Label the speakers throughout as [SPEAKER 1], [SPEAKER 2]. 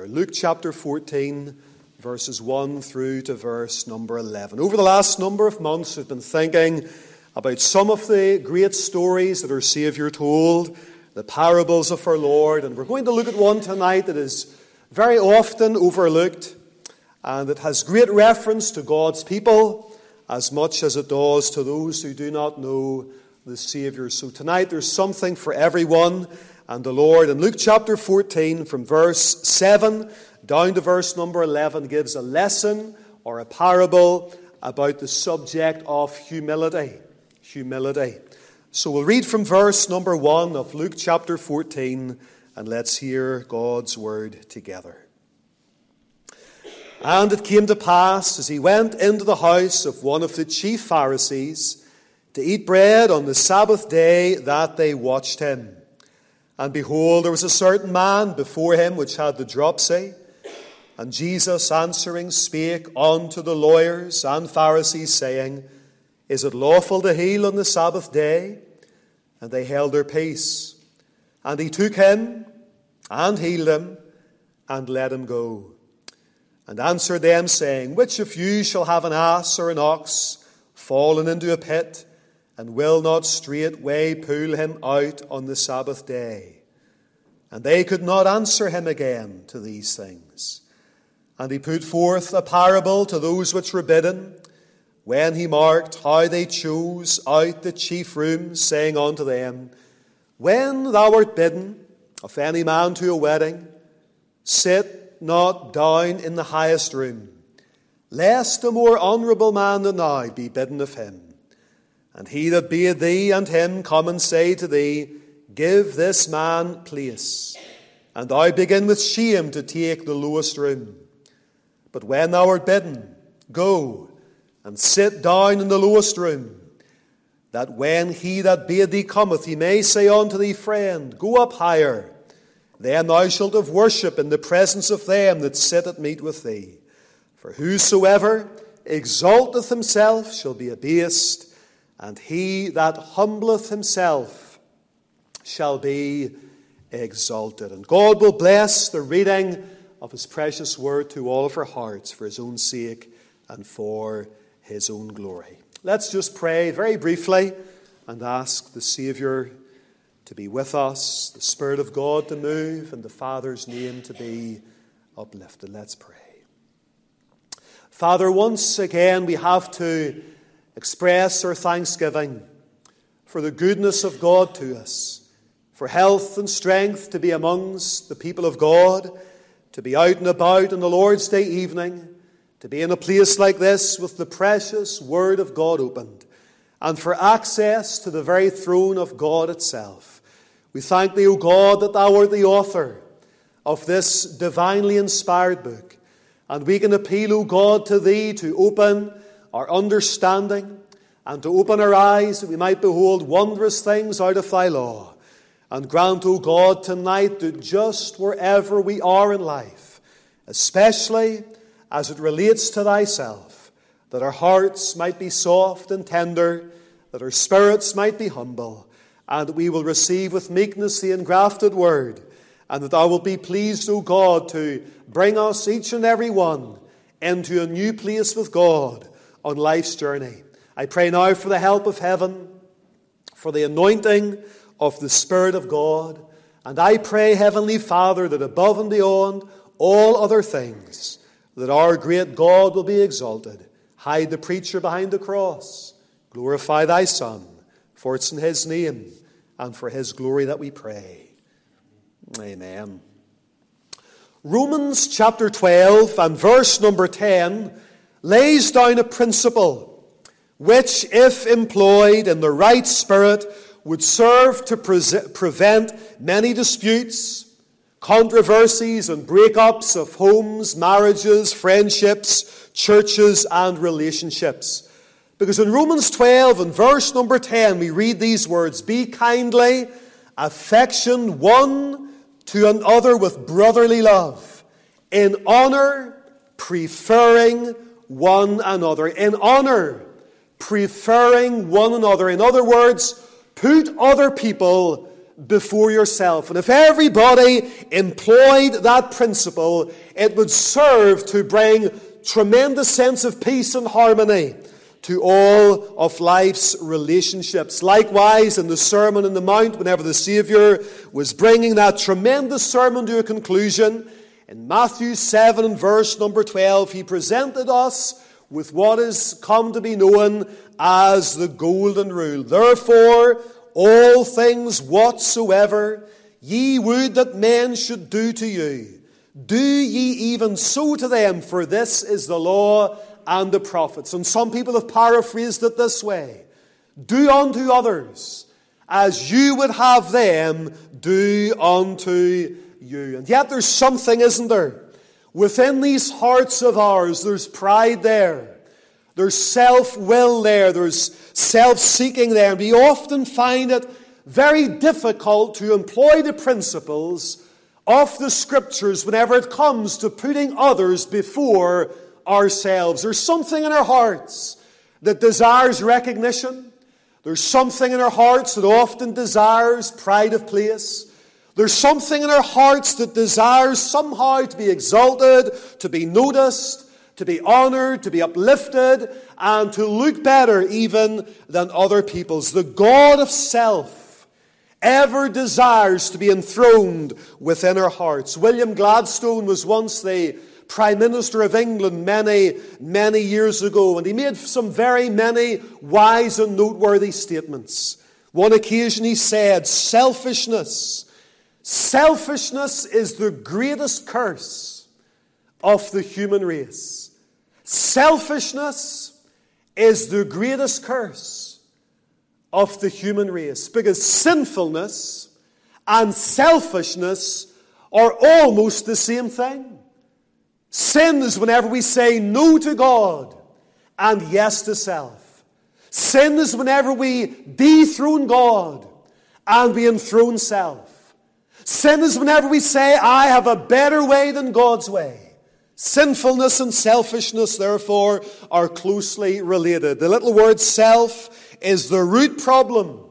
[SPEAKER 1] Luke chapter 14, verses 1 through to verse number 11. Over the last number of months, we've been thinking about some of the great stories that our Saviour told, the parables of our Lord, and we're going to look at one tonight that is very often overlooked, and it has great reference to God's people as much as it does to those who do not know the Saviour. So tonight there's something for everyone, and the Lord in Luke chapter 14 from verse 7 down to verse number 11 gives a lesson or a parable about the subject of humility. Humility. So we'll read from verse number 1 of Luke chapter 14, and let's hear God's word together. And it came to pass, as he went into the house of one of the chief Pharisees to eat bread on the Sabbath day, that they watched him. And behold, there was a certain man before him which had the dropsy. And Jesus answering spake unto the lawyers and Pharisees, saying, Is it lawful to heal on the Sabbath day? And they held their peace. And he took him and healed him and let him go. And answered them, saying, Which of you shall have an ass or an ox fallen into a pit, and will not straightway pull him out on the Sabbath day? And they could not answer him again to these things. And he put forth a parable to those which were bidden, when he marked how they chose out the chief rooms, saying unto them, When thou art bidden of any man to a wedding, sit not down in the highest room, lest a more honourable man than thou be bidden of him. And he that bade thee and him come and say to thee, Give this man place, and thou begin with shame to take the lowest room. But when thou art bidden, go and sit down in the lowest room, that when he that bade thee cometh, he may say unto thee, Friend, go up higher. Then thou shalt have worship in the presence of them that sit at meat with thee. For whosoever exalteth himself shall be abased, and he that humbleth himself shall be exalted. And God will bless the reading of his precious word to all of our hearts for his own sake and for his own glory. Let's just pray very briefly and ask the Saviour to be with us, the Spirit of God to move, and the Father's name to be uplifted. Let's pray. Father, once again we have to express our thanksgiving for the goodness of God to us, for health and strength to be amongst the people of God, to be out and about on the Lord's Day evening, to be in a place like this with the precious Word of God opened, and for access to the very throne of God itself. We thank thee, O God, that thou art the author of this divinely inspired book, and we can appeal, O God, to thee to open our understanding and to open our eyes that we might behold wondrous things out of thy law. And grant, O God, tonight that just wherever we are in life, especially as it relates to thyself, that our hearts might be soft and tender, that our spirits might be humble, and that we will receive with meekness the engrafted word, and that thou wilt be pleased, O God, to bring us each and every one into a new place with God on life's journey. I pray now for the help of heaven, for the anointing of the Spirit of God, and I pray, Heavenly Father, that above and beyond all other things, that our great God will be exalted. Hide the preacher behind the cross. Glorify thy Son, for it's in his name and for his glory that we pray. Amen. Romans chapter 12 and verse number 10 lays down a principle which, if employed in the right spirit, would serve to prevent many disputes, controversies, and breakups of homes, marriages, friendships, churches, and relationships. Because in Romans 12 and verse number 10, we read these words, Be kindly affection one to another with brotherly love, in honor preferring one another. In honor preferring one another. In other words, put other people before yourself. And if everybody employed that principle, it would serve to bring tremendous sense of peace and harmony to all of life's relationships. Likewise, in the Sermon on the Mount, whenever the Saviour was bringing that tremendous sermon to a conclusion, in Matthew 7 and verse number 12, he presented us with what is come to be known as the golden rule. Therefore, all things whatsoever ye would that men should do to you, do ye even so to them, for this is the law and the prophets. And some people have paraphrased it this way: do unto others as you would have them do unto you. And yet there's something, isn't there? Within these hearts of ours, there's pride there. There's self-will there. There's self-seeking there. And we often find it very difficult to employ the principles of the Scriptures whenever it comes to putting others before ourselves. There's something in our hearts that desires recognition. There's something in our hearts that often desires pride of place. There's something in our hearts that desires somehow to be exalted, to be noticed, to be honored, to be uplifted, and to look better even than other people's. The God of self ever desires to be enthroned within our hearts. William Gladstone was once the Prime Minister of England many years ago, and he made some very many wise and noteworthy statements. One occasion he said, Selfishness is the greatest curse of the human race. Selfishness is the greatest curse of the human race, because sinfulness and selfishness are almost the same thing. Sin is whenever we say no to God and yes to self. Sin is whenever we dethrone God and we enthrone self. Sin is whenever we say, I have a better way than God's way. Sinfulness and selfishness, therefore, are closely related. The little word self is the root problem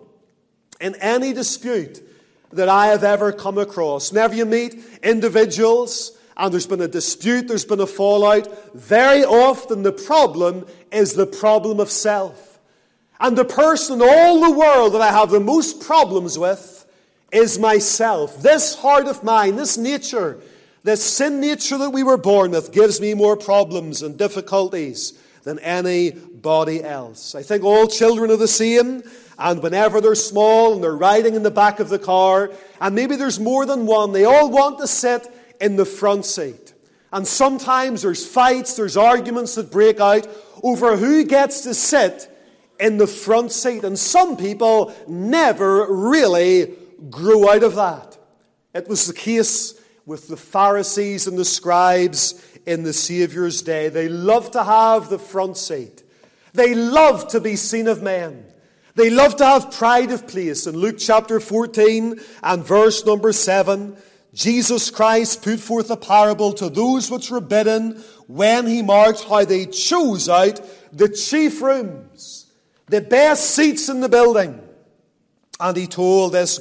[SPEAKER 1] in any dispute that I have ever come across. Whenever you meet individuals and there's been a dispute, there's been a fallout, very often the problem is the problem of self. And the person in all the world that I have the most problems with is myself. This heart of mine, this nature, this sin nature that we were born with, gives me more problems and difficulties than anybody else. I think all children are the same, and whenever they're small and they're riding in the back of the car, and maybe there's more than one, they all want to sit in the front seat. And sometimes there's fights, there's arguments that break out over who gets to sit in the front seat. And some people never really grew out of that. It was the case with the Pharisees and the scribes in the Saviour's day. They loved to have the front seat. They loved to be seen of men. They loved to have pride of place. In Luke chapter 14 and verse number 7, Jesus Christ put forth a parable to those which were bidden when he marked how they chose out the chief rooms, the best seats in the building. And he told this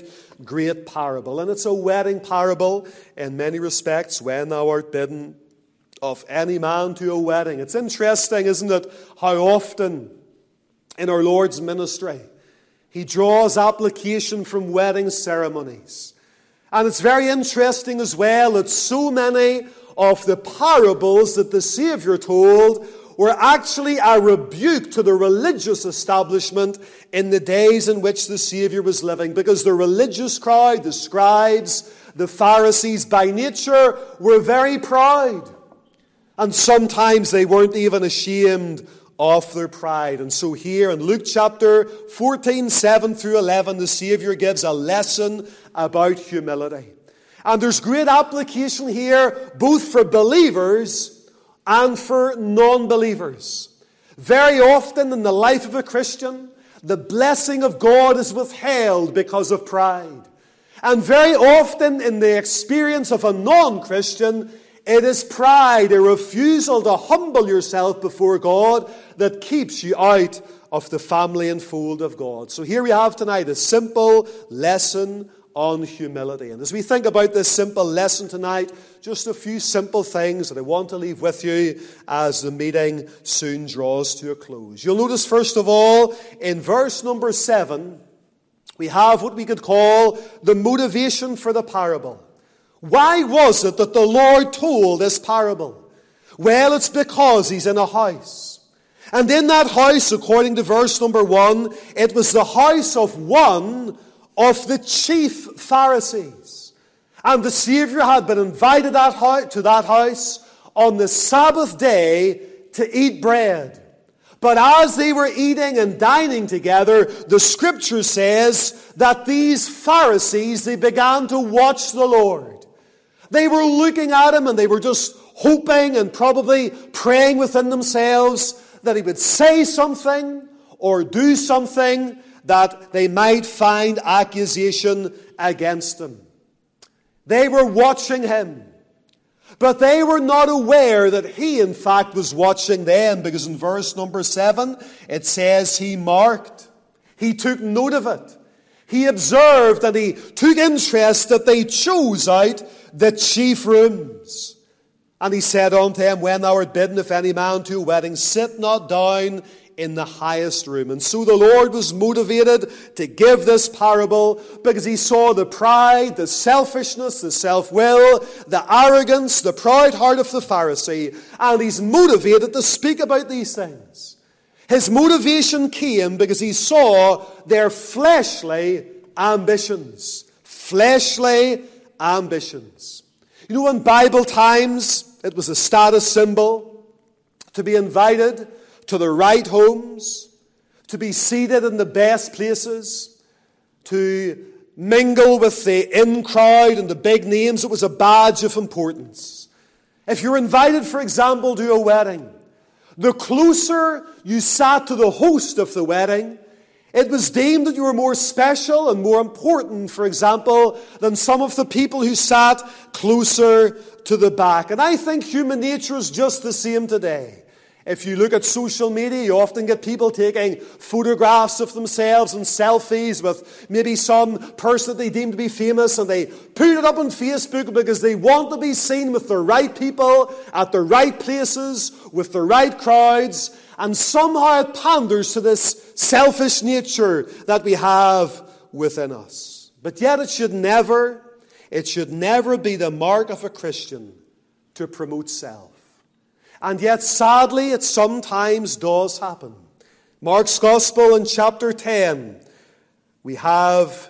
[SPEAKER 1] great parable. And it's a wedding parable in many respects, when thou art bidden of any man to a wedding. It's interesting, isn't it, how often in our Lord's ministry he draws application from wedding ceremonies. And it's very interesting as well that so many of the parables that the Saviour told were actually a rebuke to the religious establishment in the days in which the Saviour was living. Because the religious crowd, the scribes, the Pharisees, by nature were very proud. And sometimes they weren't even ashamed of their pride. And so here in Luke chapter 14, 7 through 11, the Saviour gives a lesson about humility. And there's great application here, both for believers and for non-believers. Very often in the life of a Christian, the blessing of God is withheld because of pride. And very often in the experience of a non-Christian, It is pride, a refusal to humble yourself before God, that keeps you out of the family and fold of God. So here we have tonight a simple lesson on humility. And as we think about this simple lesson tonight, just a few simple things that I want to leave with you as the meeting soon draws to a close. You'll notice, first of all, in verse number 7, we have what we could call the motivation for the parable. Why was it that the Lord told this parable? Well, it's because he's in a house. And in that house, according to verse number 1, it was the house of one of the chief Pharisees. And the Savior had been invited to that house on the Sabbath day to eat bread. But as they were eating and dining together, the Scripture says that these Pharisees, they began to watch the Lord. They were looking at him and they were just hoping and probably praying within themselves that he would say something or do something that they might find accusation against him. They were watching him. But they were not aware that he, in fact, was watching them, because in verse number 7, it says he marked. He took note of it. He observed and he took interest that they chose out the chief rooms. And he said unto him, when thou art bidden, if any man to a wedding, sit not down in the highest room. And so the Lord was motivated to give this parable because he saw the pride, the selfishness, the self-will, the arrogance, the proud heart of the Pharisee. And he's motivated to speak about these things. His motivation came because he saw their fleshly ambitions. Fleshly ambitions. You know, in Bible times, it was a status symbol to be invited to the right homes, to be seated in the best places, to mingle with the in crowd and the big names. It was a badge of importance. If you're invited, for example, to a wedding, the closer you sat to the host of the wedding, it was deemed that you were more special and more important, for example, than some of the people who sat closer to the back. And I think human nature is just the same today. If you look at social media, you often get people taking photographs of themselves and selfies with maybe some person that they deem to be famous, and they put it up on Facebook because they want to be seen with the right people, at the right places, with the right crowds, and somehow it panders to this selfish nature that we have within us. But yet it should never be the mark of a Christian to promote self. And yet, sadly, it sometimes does happen. Mark's Gospel in chapter 10, we have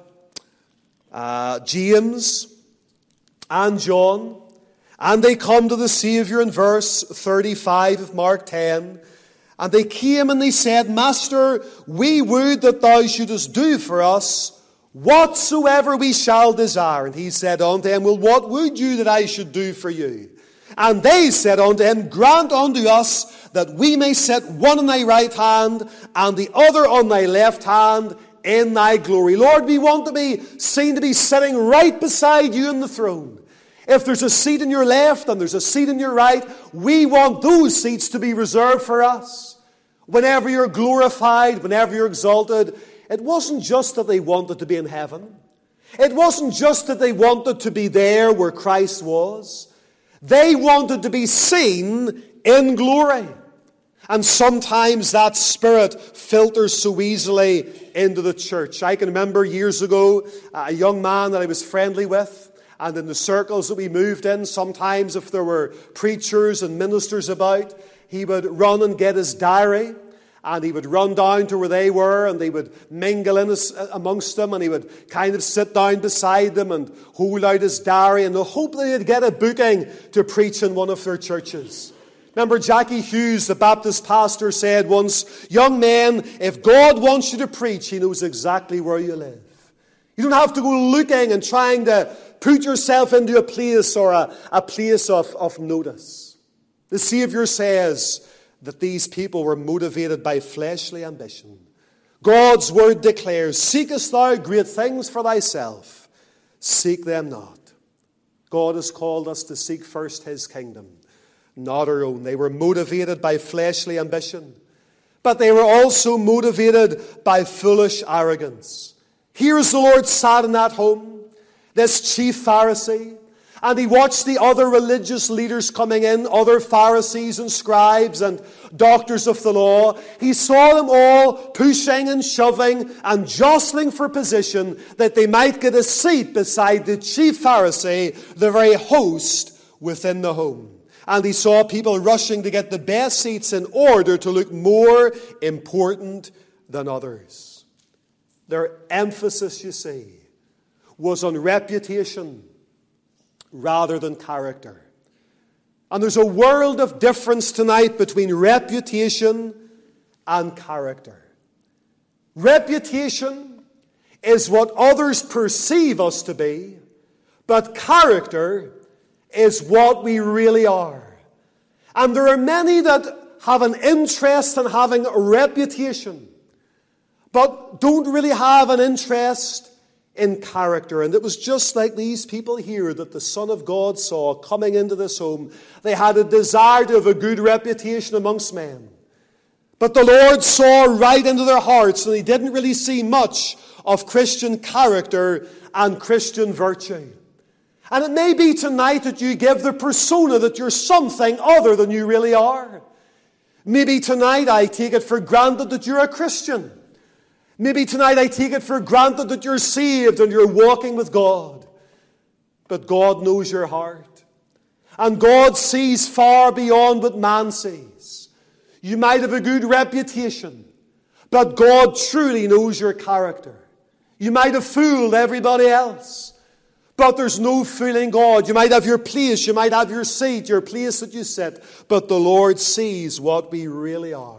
[SPEAKER 1] James and John, and they come to the Savior in verse 35 of Mark 10, and they came and they said, Master, we would that thou shouldest do for us whatsoever we shall desire. And he said unto them, well, what would you that I should do for you? And they said unto him, grant unto us that we may sit one on thy right hand and the other on thy left hand in thy glory. Lord, we want to be seen to be sitting right beside you in the throne. If there's a seat in your left and there's a seat in your right, we want those seats to be reserved for us. Whenever you're glorified, whenever you're exalted, it wasn't just that they wanted to be in heaven. It wasn't just that they wanted to be there where Christ was. They wanted to be seen in glory. And sometimes that spirit filters so easily into the church. I can remember years ago, a young man that I was friendly with, and in the circles that we moved in, sometimes if there were preachers and ministers about, he would run and get his diary, and he would run down to where they were, and they would mingle in amongst them, and he would kind of sit down beside them and hold out his diary, and hope that he'd get a booking to preach in one of their churches. Remember, Jackie Hughes, the Baptist pastor, said once, young men, if God wants you to preach, he knows exactly where you live. You don't have to go looking and trying to put yourself into a place or a place of notice. The Savior says that these people were motivated by fleshly ambition. God's word declares, seekest thou great things for thyself? Seek them not. God has called us to seek first his kingdom, not our own. They were motivated by fleshly ambition, but they were also motivated by foolish arrogance. Here's the Lord sat in that home, this chief Pharisee, and he watched the other religious leaders coming in, other Pharisees and scribes and doctors of the law. He saw them all pushing and shoving and jostling for position that they might get a seat beside the chief Pharisee, the very host within the home. And he saw people rushing to get the best seats in order to look more important than others. Their emphasis, you see, was on reputation rather than character. And there's a world of difference tonight between reputation and character. Reputation is what others perceive us to be, but character is what we really are. And there are many that have an interest in having a reputation, but don't really have an interest in character. And it was just like these people here that the Son of God saw coming into this home. They had a desire to have a good reputation amongst men. But the Lord saw right into their hearts, and he didn't really see much of Christian character and Christian virtue. And it may be tonight that you give the persona that you're something other than you really are. Maybe tonight I take it for granted that you're a Christian. Maybe tonight I take it for granted that you're saved and you're walking with God. But God knows your heart. And God sees far beyond what man sees. You might have a good reputation, but God truly knows your character. You might have fooled everybody else, but there's no fooling God. You might have your place, you might have your seat, your place that you sit, but the Lord sees what we really are.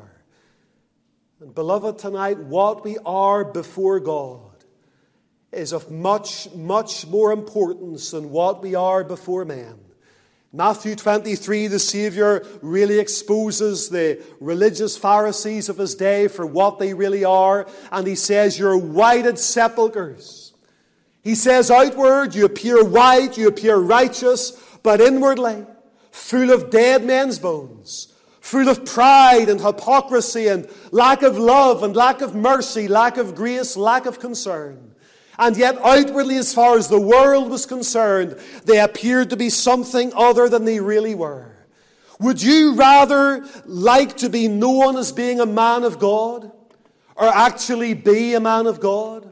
[SPEAKER 1] And beloved, tonight, what we are before God is of much, much more importance than what we are before men. Matthew 23, the Savior really exposes the religious Pharisees of his day for what they really are. And he says, you're whited sepulchres. He says, outward you appear white, you appear righteous, but inwardly full of dead men's bones, full of pride and hypocrisy and lack of love and lack of mercy, lack of grace, lack of concern. And yet outwardly, as far as the world was concerned, they appeared to be something other than they really were. Would you rather like to be known as being a man of God, or actually be a man of God?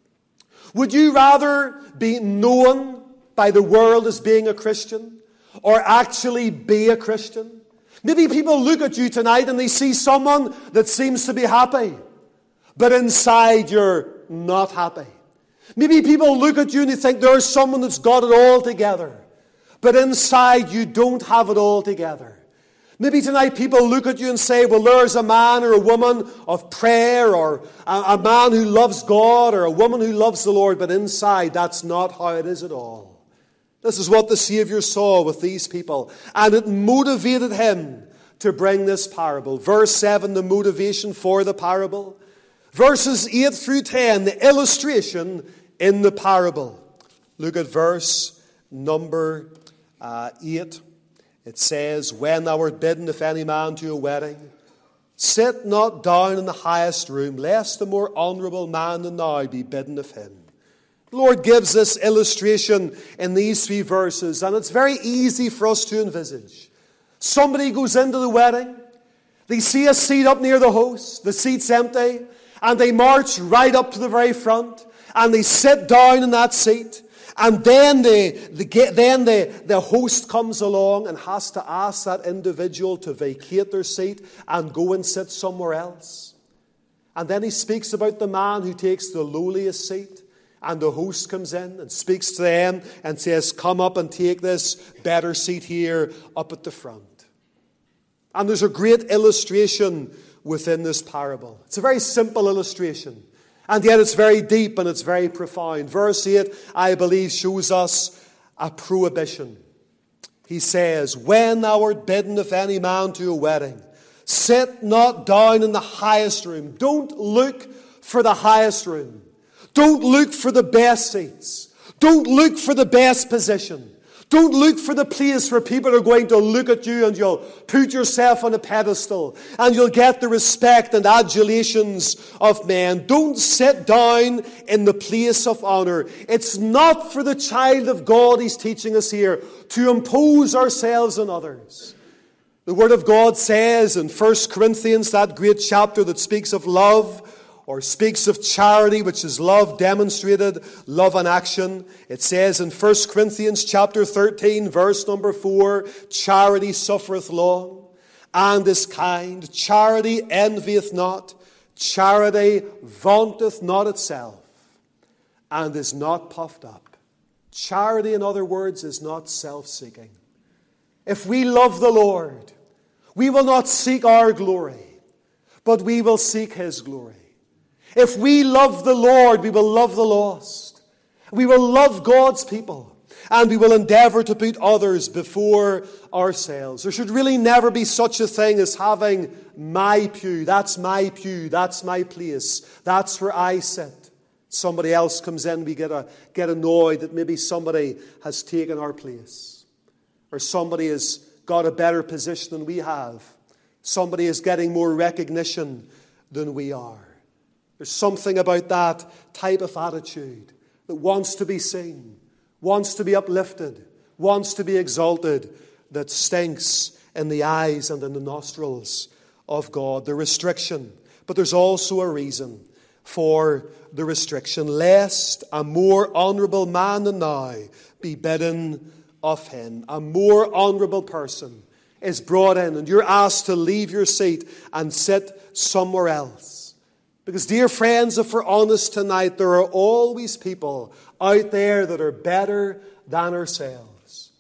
[SPEAKER 1] Would you rather be known by the world as being a Christian, or actually be a Christian? Maybe people look at you tonight and they see someone that seems to be happy, but inside you're not happy. Maybe people look at you and they think there's someone that's got it all together, but inside you don't have it all together. Maybe tonight people look at you and say, well, there's a man or a woman of prayer, or a man who loves God, or a woman who loves the Lord, but inside that's not how it is at all. This is what the Savior saw with these people, and it motivated him to bring this parable. Verse 7, the motivation for the parable. Verses 8 through 10, the illustration in the parable. Look at verse number 8. It says, when thou art bidden, if any man to a wedding, sit not down in the highest room, lest a more honourable man than thou be bidden of him. The Lord gives this illustration in these 3 verses, and it's very easy for us to envisage. Somebody goes into the wedding, they see a seat up near the host, the seat's empty, and they march right up to the very front, and they sit down in that seat, and then the host comes along and has to ask that individual to vacate their seat and go and sit somewhere else. And then he speaks about the man who takes the lowliest seat. And the host comes in and speaks to them and says, come up and take this better seat here up at the front. And there's a great illustration within this parable. It's a very simple illustration. And yet it's very deep and it's very profound. Verse 8, I believe, shows us a prohibition. He says, when thou art bidden of any man to a wedding, sit not down in the highest room. Don't look for the highest room. Don't look for the best seats. Don't look for the best position. Don't look for the place where people are going to look at you and you'll put yourself on a pedestal and you'll get the respect and adulations of men. Don't sit down in the place of honor. It's not for the child of God, he's teaching us here, to impose ourselves on others. The Word of God says in 1 Corinthians, that great chapter that speaks of love, or speaks of charity, which is love demonstrated, love in action. It says in 1 Corinthians chapter 13, verse number 4, charity suffereth long, and is kind. Charity envieth not. Charity vaunteth not itself, and is not puffed up. Charity, in other words, is not self-seeking. If we love the Lord, we will not seek our glory, but we will seek his glory. If we love the Lord, we will love the lost. We will love God's people. And we will endeavor to put others before ourselves. There should really never be such a thing as having my pew. That's my pew. That's my place. That's where I sit. Somebody else comes in, we get annoyed that maybe somebody has taken our place. Or somebody has got a better position than we have. Somebody is getting more recognition than we are. There's something about that type of attitude that wants to be seen, wants to be uplifted, wants to be exalted, that stinks in the eyes and in the nostrils of God. The restriction. But there's also a reason for the restriction. Lest a more honourable man than thou be bidden of him. A more honourable person is brought in and you're asked to leave your seat and sit somewhere else. Because, dear friends, if we're honest tonight, there are always people out there that are better than ourselves.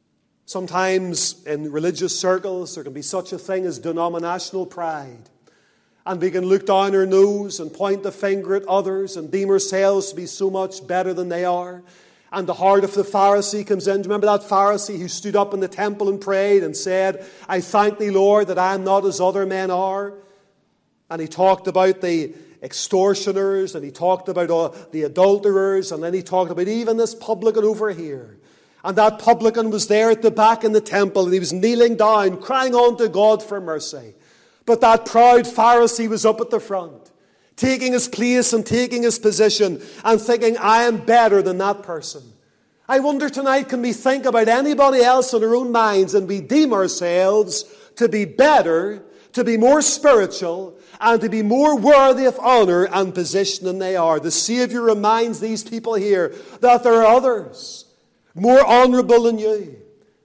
[SPEAKER 1] Sometimes in religious circles there can be such a thing as denominational pride. And we can look down our nose and point the finger at others and deem ourselves to be so much better than they are. And the heart of the Pharisee comes in. Do you remember that Pharisee who stood up in the temple and prayed and said, I thank thee, Lord, that I am not as other men are? And he talked about the extortioners, and he talked about the adulterers, and then he talked about even this publican over here. And that publican was there at the back in the temple, and he was kneeling down, crying on to God for mercy. But that proud Pharisee was up at the front, taking his place and taking his position, and thinking, I am better than that person. I wonder tonight, can we think about anybody else in our own minds, and we deem ourselves to be better, to be more spiritual, and to be more worthy of honour and position than they are. The Saviour reminds these people here that there are others more honourable than you.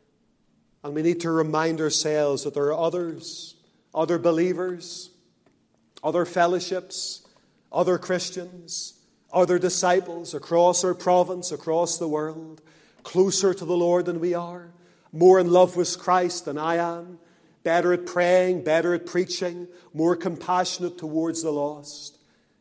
[SPEAKER 1] And we need to remind ourselves that there are others, other believers, other fellowships, other Christians, other disciples across our province, across the world, closer to the Lord than we are, more in love with Christ than I am, better at praying, better at preaching, more compassionate towards the lost.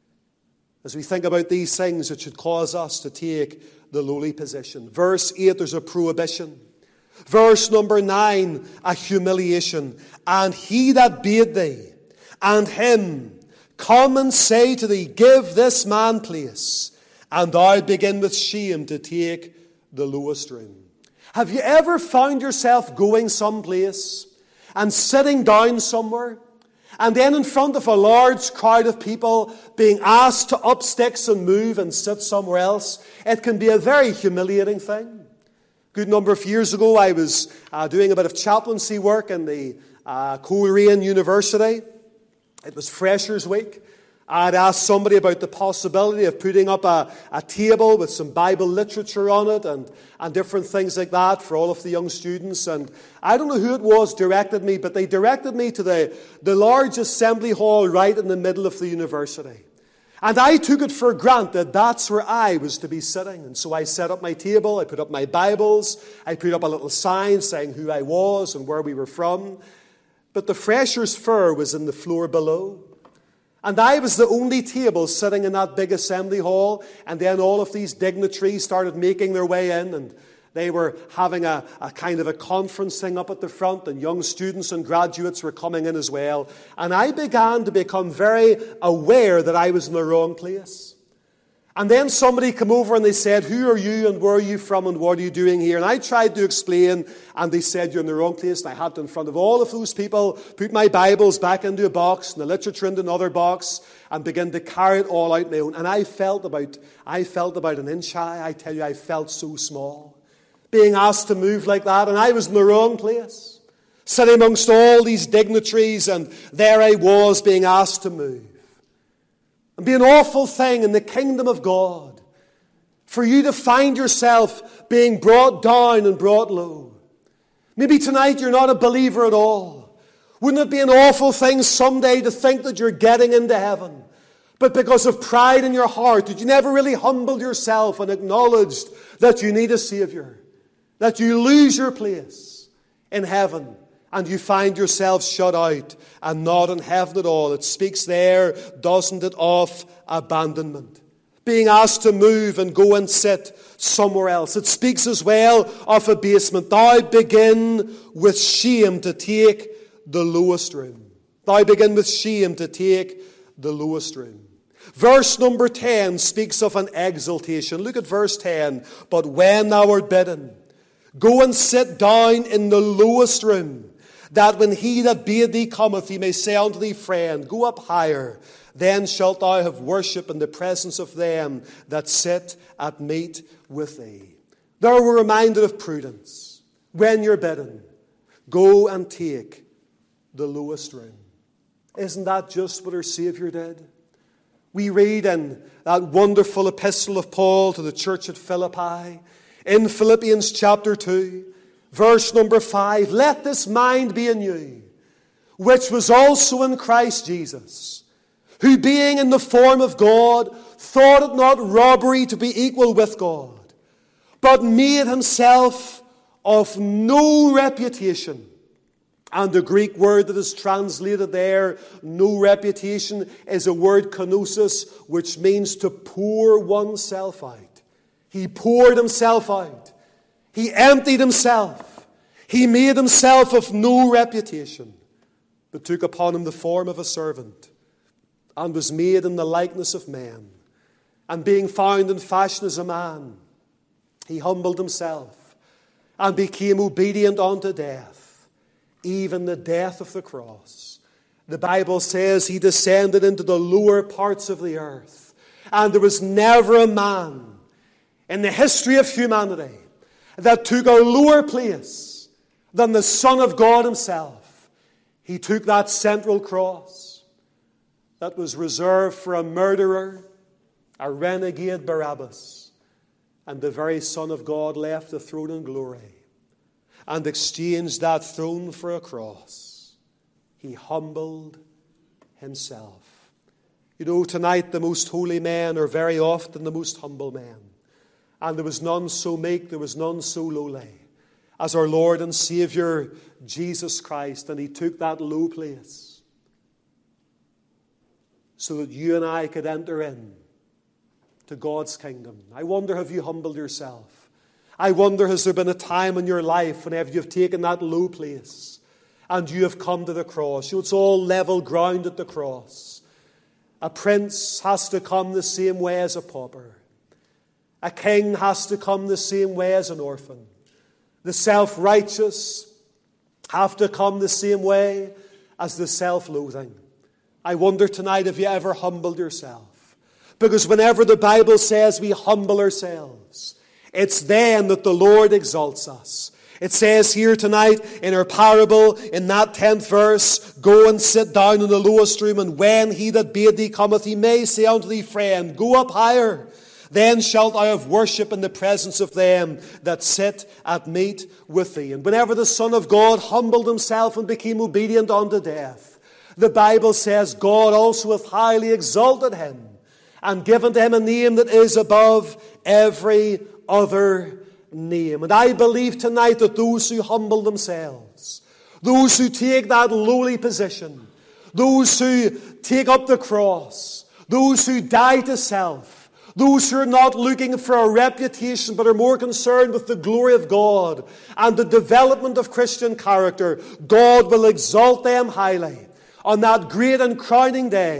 [SPEAKER 1] As we think about these things, it should cause us to take the lowly position. Verse 8, there's a prohibition. Verse number 9, a humiliation. And he that bade thee, and him, come and say to thee, give this man place, and thou begin with shame to take the lowest room. Have you ever found yourself going someplace and sitting down somewhere, and then in front of a large crowd of people being asked to up sticks and move and sit somewhere else? It can be a very humiliating thing. A good number of years ago, I was doing a bit of chaplaincy work in the Coleraine University. It was Freshers' Week. I'd asked somebody about the possibility of putting up a table with some Bible literature on it and different things like that for all of the young students. And I don't know who it was directed me, but they directed me to the large assembly hall right in the middle of the university. And I took it for granted that's where I was to be sitting. And so I set up my table, I put up my Bibles, I put up a little sign saying who I was and where we were from. But the Freshers' Fair was in the floor below. And I was the only table sitting in that big assembly hall. And then all of these dignitaries started making their way in. And they were having a kind of a conference thing up at the front. And young students and graduates were coming in as well. And I began to become very aware that I was in the wrong place. And then somebody came over and they said, who are you and where are you from and what are you doing here? And I tried to explain, and they said, you're in the wrong place. And I had to, in front of all of those people, put my Bibles back into a box and the literature into another box and begin to carry it all out my own. And I felt about an inch high. I tell you, I felt so small, being asked to move like that. And I was in the wrong place, sitting amongst all these dignitaries, and there I was being asked to move. And be an awful thing in the kingdom of God for you to find yourself being brought down and brought low. Maybe tonight you're not a believer at all. Wouldn't it be an awful thing someday to think that you're getting into heaven, but because of pride in your heart, that you never really humbled yourself and acknowledged that you need a Savior, that you lose your place in heaven, and you find yourself shut out and not in heaven at all. It speaks there, doesn't it, of abandonment. Being asked to move and go and sit somewhere else. It speaks as well of abasement. Thou begin with shame to take the lowest room. Thou begin with shame to take the lowest room. Verse number 10 speaks of an exaltation. Look at verse 10. But when thou art bidden, go and sit down in the lowest room, that when he that bade thee cometh, he may say unto thee, friend, go up higher. Then shalt thou have worship in the presence of them that sit at meat with thee. There we're reminded of prudence. When you're bidden, go and take the lowest room. Isn't that just what our Savior did? We read in that wonderful epistle of Paul to the church at Philippi, in Philippians chapter 2, verse number 5, let this mind be in you, which was also in Christ Jesus, who being in the form of God, thought it not robbery to be equal with God, but made himself of no reputation. And the Greek word that is translated there, no reputation, is a word kenosis, which means to pour oneself out. He poured himself out. He emptied himself. He made himself of no reputation, but took upon him the form of a servant, and was made in the likeness of men. And being found in fashion as a man, he humbled himself, and became obedient unto death, even the death of the cross. The Bible says he descended into the lower parts of the earth, and there was never a man in the history of humanity that took a lower place than the Son of God himself. He took that central cross that was reserved for a murderer, a renegade Barabbas, and the very Son of God left the throne in glory and exchanged that throne for a cross. He humbled himself. You know, tonight the most holy men are very often the most humble men. And there was none so meek, there was none so lowly as our Lord and Savior Jesus Christ. And he took that low place so that you and I could enter in to God's kingdom. I wonder, have you humbled yourself? I wonder, has there been a time in your life whenever you've taken that low place and you have come to the cross? You know, it's all level ground at the cross. A prince has to come the same way as a pauper. A king has to come the same way as an orphan. The self-righteous have to come the same way as the self-loathing. I wonder tonight, have you ever humbled yourself? Because whenever the Bible says we humble ourselves, it's then that the Lord exalts us. It says here tonight in our parable, in that 10th verse, go and sit down in the lowest room, and when he that bade thee cometh, he may say unto thee, friend, go up higher. Then shalt thou have worship in the presence of them that sit at meat with thee. And whenever the Son of God humbled himself and became obedient unto death, the Bible says God also hath highly exalted him and given to him a name that is above every other name. And I believe tonight that those who humble themselves, those who take that lowly position, those who take up the cross, those who die to self, those who are not looking for a reputation but are more concerned with the glory of God and the development of Christian character, God will exalt them highly on that great and crowning day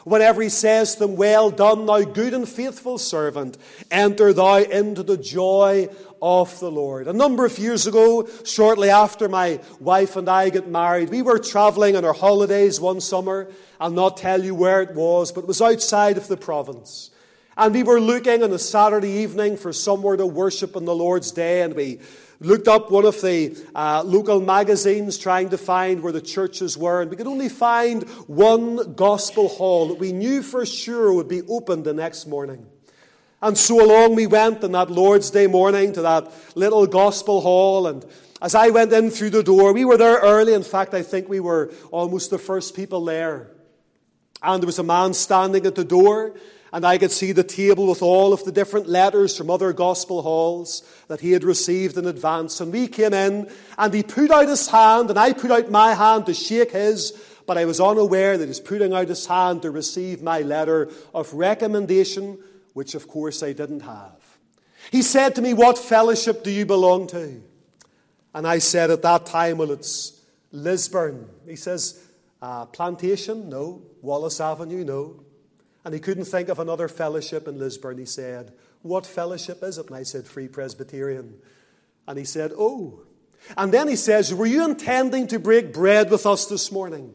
[SPEAKER 1] Whenever he says to them, "Well done, thou good and faithful servant, enter thou into the joy of the Lord." A number of years ago, shortly after my wife and I got married, we were travelling on our holidays one summer. I'll not tell you where it was, but it was outside of the province. And we were looking on a Saturday evening for somewhere to worship on the Lord's Day, and we looked up one of the local magazines trying to find where the churches were, and we could only find one gospel hall that we knew for sure would be open the next morning. And so along we went on that Lord's Day morning to that little gospel hall, and as I went in through the door, we were there early. In fact, I think we were almost the first people there. And there was a man standing at the door, and I could see the table with all of the different letters from other gospel halls that he had received in advance. And we came in, and he put out his hand, and I put out my hand to shake his, but I was unaware that he was putting out his hand to receive my letter of recommendation, which of course I didn't have. He said to me, "What fellowship do you belong to?" And I said at that time, "Well, it's Lisburn." He says, "Plantation? No. Wallace Avenue? No." And he couldn't think of another fellowship in Lisburn. He said, "What fellowship is it?" And I said, "Free Presbyterian." And he said, "Oh." And then he says, "Were you intending to break bread with us this morning?"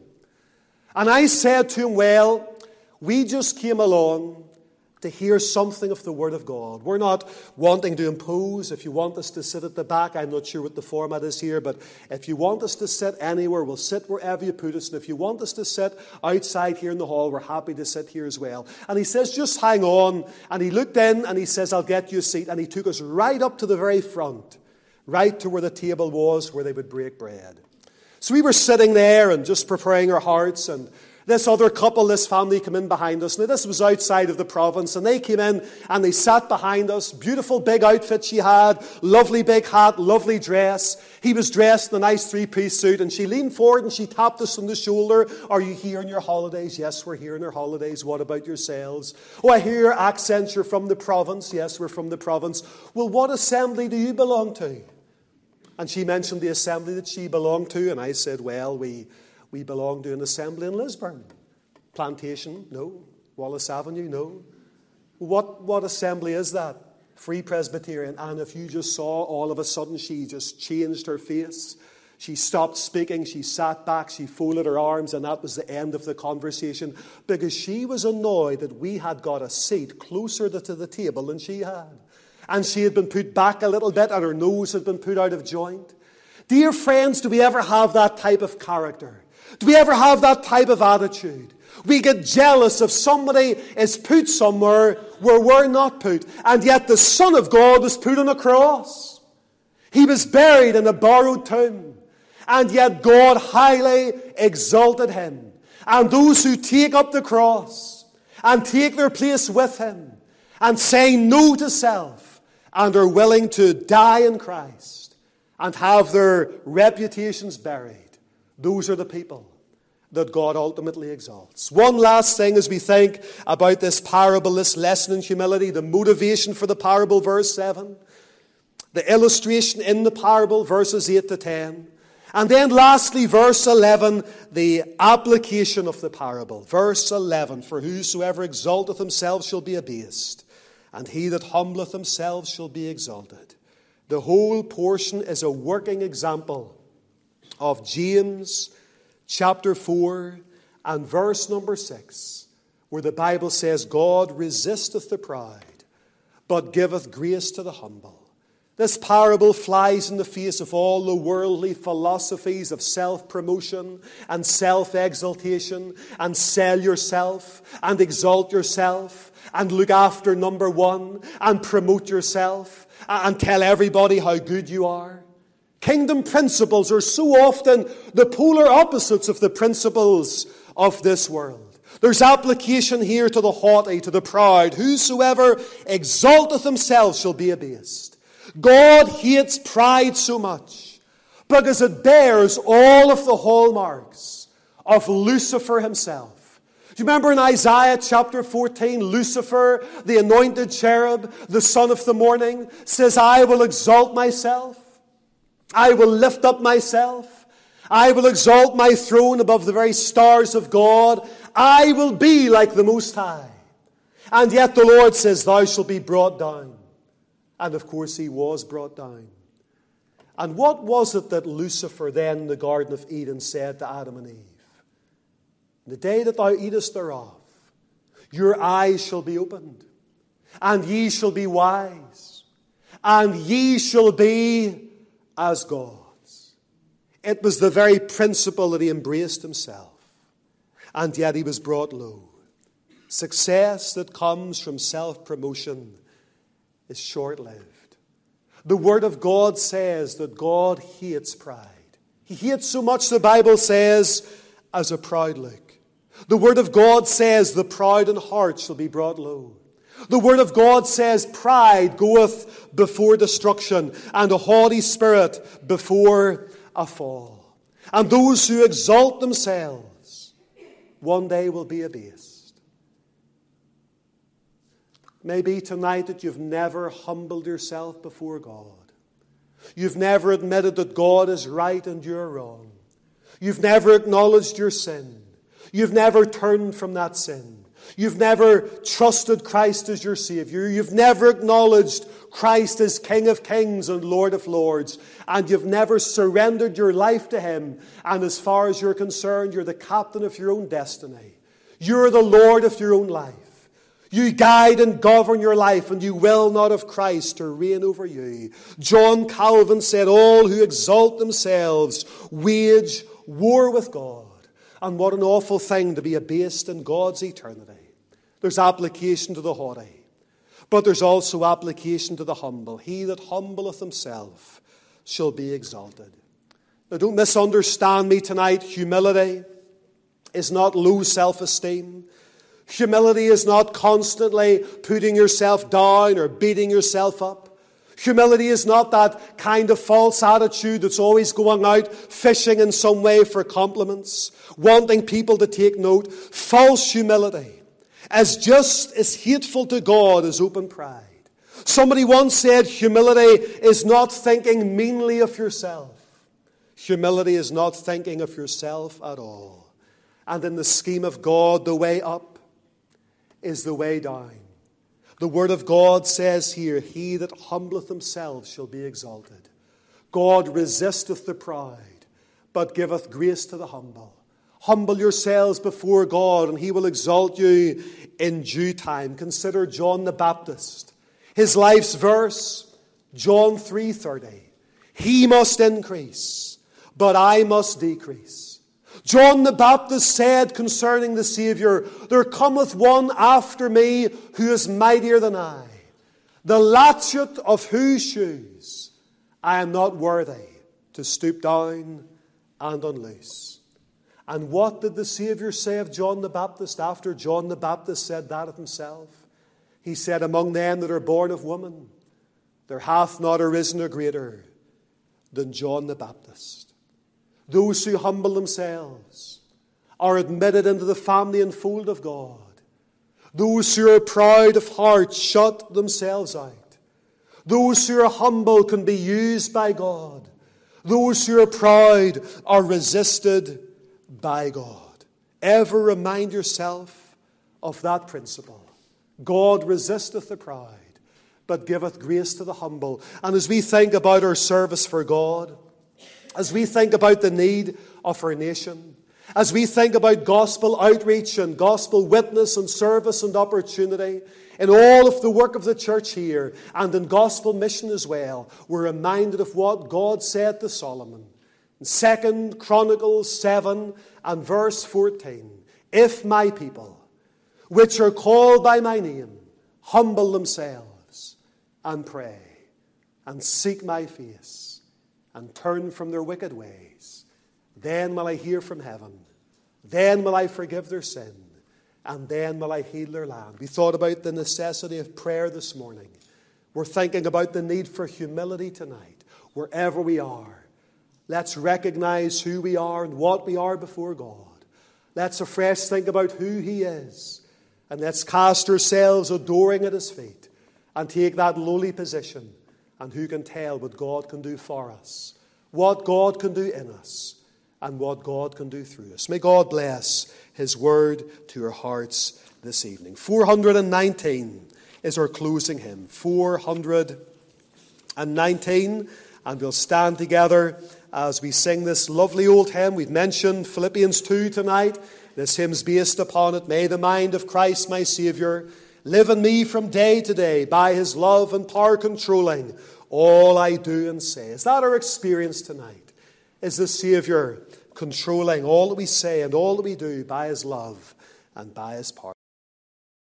[SPEAKER 1] And I said to him, "Well, we just came along to hear something of the Word of God. We're not wanting to impose. If you want us to sit at the back, I'm not sure what the format is here, but if you want us to sit anywhere, we'll sit wherever you put us. And if you want us to sit outside here in the hall, we're happy to sit here as well." And he says, "Just hang on." And he looked in and he says, "I'll get you a seat." And he took us right up to the very front, right to where the table was where they would break bread. So we were sitting there and just preparing our hearts, and this other couple, this family came in behind us. Now, this was outside of the province, and they came in and they sat behind us. Beautiful big outfit she had, lovely big hat, lovely dress. He was dressed in a nice three-piece suit, and she leaned forward and she tapped us on the shoulder. "Are you here on your holidays?" "Yes, we're here on our holidays. What about yourselves?" "Oh, I hear your accents. You're from the province." "Yes, we're from the province." "Well, what assembly do you belong to?" And she mentioned the assembly that she belonged to, and I said, "Well, we belong to an assembly in Lisburn." "Plantation?" "No." "Wallace Avenue?" "No." What assembly is that?" "Free Presbyterian." And if you just saw, all of a sudden she just changed her face. She stopped speaking, she sat back, she folded her arms, and that was the end of the conversation, because she was annoyed that we had got a seat closer to the table than she had. And she had been put back a little bit, and her nose had been put out of joint. Dear friends, do we ever have that type of character? Do we ever have that type of attitude? We get jealous if somebody is put somewhere where we're not put. And yet the Son of God was put on a cross. He was buried in a borrowed tomb. And yet God highly exalted him. And those who take up the cross and take their place with him and say no to self and are willing to die in Christ and have their reputations buried, those are the people that God ultimately exalts. One last thing as we think about this parable, this lesson in humility, the motivation for the parable, verse 7. The illustration in the parable, verses 8 to 10. And then lastly, verse 11, the application of the parable. Verse 11, "For whosoever exalteth himself shall be abased, and he that humbleth himself shall be exalted." The whole portion is a working example of James chapter 4 and verse number 6, where the Bible says, "God resisteth the proud, but giveth grace to the humble." This parable flies in the face of all the worldly philosophies of self-promotion and self-exaltation and sell yourself and exalt yourself and look after number one and promote yourself and tell everybody how good you are. Kingdom principles are so often the polar opposites of the principles of this world. There's application here to the haughty, to the proud. "Whosoever exalteth himself shall be abased." God hates pride so much because it bears all of the hallmarks of Lucifer himself. Do you remember in Isaiah chapter 14, Lucifer, the anointed cherub, the son of the morning, says, "I will exalt myself. I will lift up myself. I will exalt my throne above the very stars of God, I will be like the Most High. And yet the Lord says, thou shalt be brought down. And of course he was brought down. And what was it that Lucifer then in the Garden of Eden said to Adam and Eve? The day that thou eatest thereof, your eyes shall be opened, and ye shall be wise, and ye shall be as gods. It was the very principle that he embraced himself, and yet he was brought low. Success that comes from self-promotion is short-lived. The Word of God says that God hates pride. He hates so much, the Bible says, as a proud look. The Word of God says the proud in heart shall be brought low. The Word of God says pride goeth before destruction, and a haughty spirit before a fall. And those who exalt themselves one day will be abased. Maybe tonight that you've never humbled yourself before God. You've never admitted that God is right and you're wrong. You've never acknowledged your sin. You've never turned from that sin. You've never trusted Christ as your Savior. You've never acknowledged Christ as King of Kings and Lord of Lords. And you've never surrendered your life to Him. And as far as you're concerned, you're the captain of your own destiny. You're the Lord of your own life. You guide and govern your life, and you will not have Christ to reign over you. John Calvin said, all who exalt themselves wage war with God. And what an awful thing to be abased in God's eternity. There's application to the haughty, but there's also application to the humble. He that humbleth himself shall be exalted. Now don't misunderstand me tonight. Humility is not low self-esteem. Humility is not constantly putting yourself down or beating yourself up. Humility is not that kind of false attitude that's always going out fishing in some way for compliments, wanting people to take note. False humility is just as hateful to God as open pride. Somebody once said humility is not thinking meanly of yourself. Humility is not thinking of yourself at all. And in the scheme of God, the way up is the way down. The Word of God says here, he that humbleth himself shall be exalted. God resisteth the proud, but giveth grace to the humble. Humble yourselves before God, and He will exalt you in due time. Consider John the Baptist. His life's verse, John 3:30. He must increase, but I must decrease. John the Baptist said concerning the Savior, there cometh one after me who is mightier than I, the latchet of whose shoes I am not worthy to stoop down and unloose. And what did the Savior say of John the Baptist after John the Baptist said that of himself? He said, among them that are born of woman, there hath not arisen a greater than John the Baptist. Those who humble themselves are admitted into the family and fold of God. Those who are proud of heart shut themselves out. Those who are humble can be used by God. Those who are proud are resisted by God. Ever remind yourself of that principle. God resisteth the proud, but giveth grace to the humble. And as we think about our service for God, as we think about the need of our nation, as we think about gospel outreach and gospel witness and service and opportunity, in all of the work of the church here and in gospel mission as well, we're reminded of what God said to Solomon. In 2 Chronicles 7 and verse 14, if my people, which are called by my name, humble themselves and pray and seek my face, and turn from their wicked ways, then will I hear from heaven, then will I forgive their sin, and then will I heal their land. We thought about the necessity of prayer this morning. We're thinking about the need for humility tonight. Wherever we are, let's recognize who we are and what we are before God. Let's afresh think about who He is, and let's cast ourselves adoring at His feet and take that lowly position. And who can tell what God can do for us, what God can do in us, and what God can do through us. May God bless his word to your hearts this evening. 419 is our closing hymn. 419, and we'll stand together as we sing this lovely old hymn. We've mentioned Philippians 2 tonight. This hymn's based upon it. May the mind of Christ my Saviour live in me from day to day, by his love and power controlling all I do and say. Is that our experience tonight? Is the Saviour controlling all that we say and all that we do by his love and by his power?